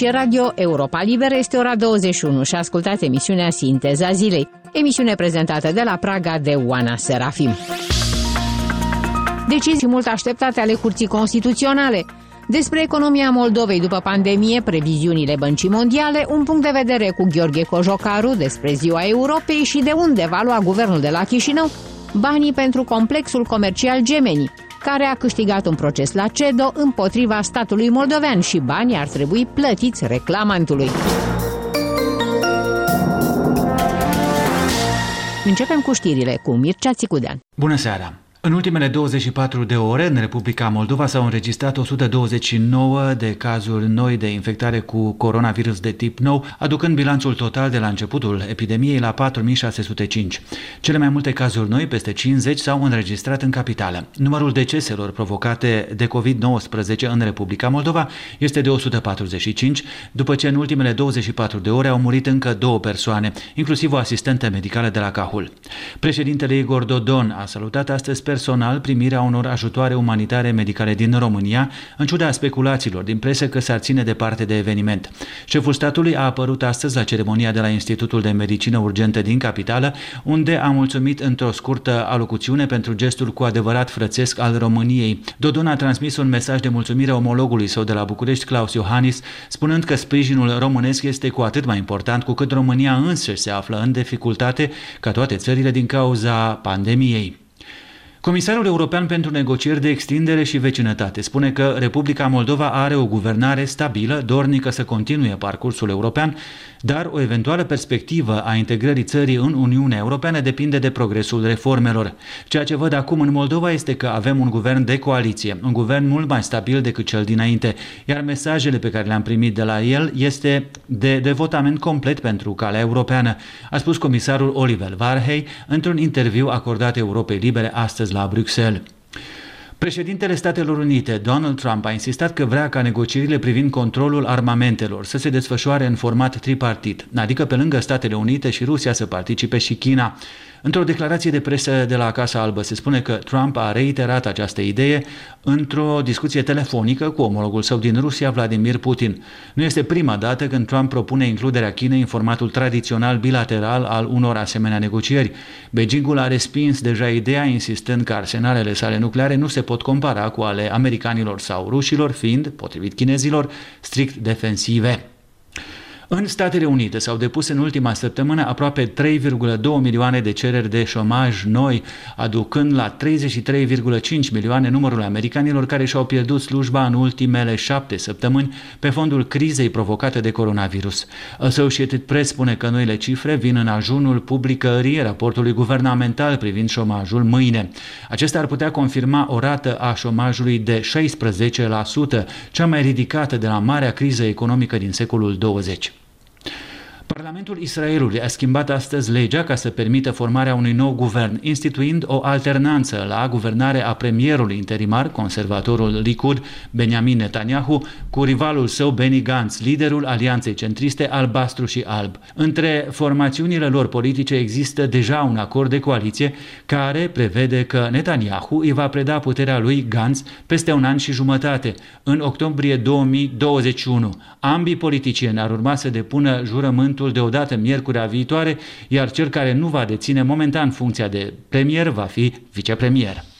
Aici e Radio Europa Liberă, este ora 21 și ascultați emisiunea Sinteza Zilei, emisiune prezentată de la Praga de Oana Serafim. Decizii mult așteptate ale Curții Constituționale. Despre economia Moldovei după pandemie, previziunile Băncii Mondiale, un punct de vedere cu Gheorghe Cojocaru despre Ziua Europei și de unde va lua guvernul de la Chișinău banii pentru complexul comercial Gemeni, care a câștigat un proces la CEDO împotriva statului moldovean și banii ar trebui plătiți reclamantului. Începem cu știrile cu Mircea Țicudean. Bună seara! În ultimele 24 de ore, în Republica Moldova s-au înregistrat 129 de cazuri noi de infectare cu coronavirus de tip nou, aducând bilanțul total de la începutul epidemiei la 4605. Cele mai multe cazuri noi, peste 50, s-au înregistrat în capitală. Numărul deceselor provocate de COVID-19 în Republica Moldova este de 145, după ce în ultimele 24 de ore au murit încă 2 persoane, inclusiv o asistentă medicală de la Cahul. Președintele Igor Dodon a salutat astăzi personal primirea unor ajutoare umanitare medicale din România, în ciuda speculațiilor din presă că s-ar ține departe de eveniment. Șeful statului a apărut astăzi la ceremonia de la Institutul de Medicină Urgentă din capitală, unde a mulțumit într-o scurtă alocuțiune pentru gestul cu adevărat frățesc al României. Dodon a transmis un mesaj de mulțumire omologului său de la București, Claus Iohannis, spunând că sprijinul românesc este cu atât mai important cu cât România însăși se află în dificultate, ca toate țările, din cauza pandemiei. Comisarul European pentru Negocieri de Extindere și Vecinătate spune că Republica Moldova are o guvernare stabilă, dornică să continue parcursul european, dar o eventuală perspectivă a integrării țării în Uniunea Europeană depinde de progresul reformelor. Ceea ce văd acum în Moldova este că avem un guvern de coaliție, un guvern mult mai stabil decât cel dinainte, iar mesajele pe care le-am primit de la el este de devotament complet pentru calea europeană, a spus comisarul Oliver Varhey într-un interviu acordat Europei Libere astăzi la Bruxelles. Președintele Statelor Unite, Donald Trump, a insistat că vrea ca negocierile privind controlul armamentelor să se desfășoare în format tripartit, adică pe lângă Statele Unite și Rusia să participe și China. Într-o declarație de presă de la Casa Albă se spune că Trump a reiterat această idee într-o discuție telefonică cu omologul său din Rusia, Vladimir Putin. Nu este prima dată când Trump propune includerea Chinei în formatul tradițional bilateral al unor asemenea negocieri. Beijingul a respins deja ideea, insistând că arsenalele sale nucleare nu se pot compara cu ale americanilor sau rușilor, fiind, potrivit chinezilor, strict defensive. În Statele Unite s-au depus în ultima săptămână aproape 3,2 milioane de cereri de șomaj noi, aducând la 33,5 milioane numărul americanilor care și-au pierdut slujba în ultimele 7 săptămâni pe fondul crizei provocate de coronavirus. Associated Press spune că noile cifre vin în ajunul publicării raportului guvernamental privind șomajul mâine. Acesta ar putea confirma o rată a șomajului de 16%, cea mai ridicată de la marea criză economică din secolul 20. Parlamentul Israelului a schimbat astăzi legea ca să permită formarea unui nou guvern, instituind o alternanță la guvernare a premierului interimar, conservatorul Likud, Benjamin Netanyahu, cu rivalul său Benny Gantz, liderul alianței centriste albastru și alb. Între formațiunile lor politice există deja un acord de coaliție care prevede că Netanyahu îi va preda puterea lui Gantz peste 1 an și jumătate, în octombrie 2021. Ambii politicieni ar urma să depună jurământul deodată miercurea viitoare, iar cel care nu va deține momentan funcția de premier va fi vicepremier.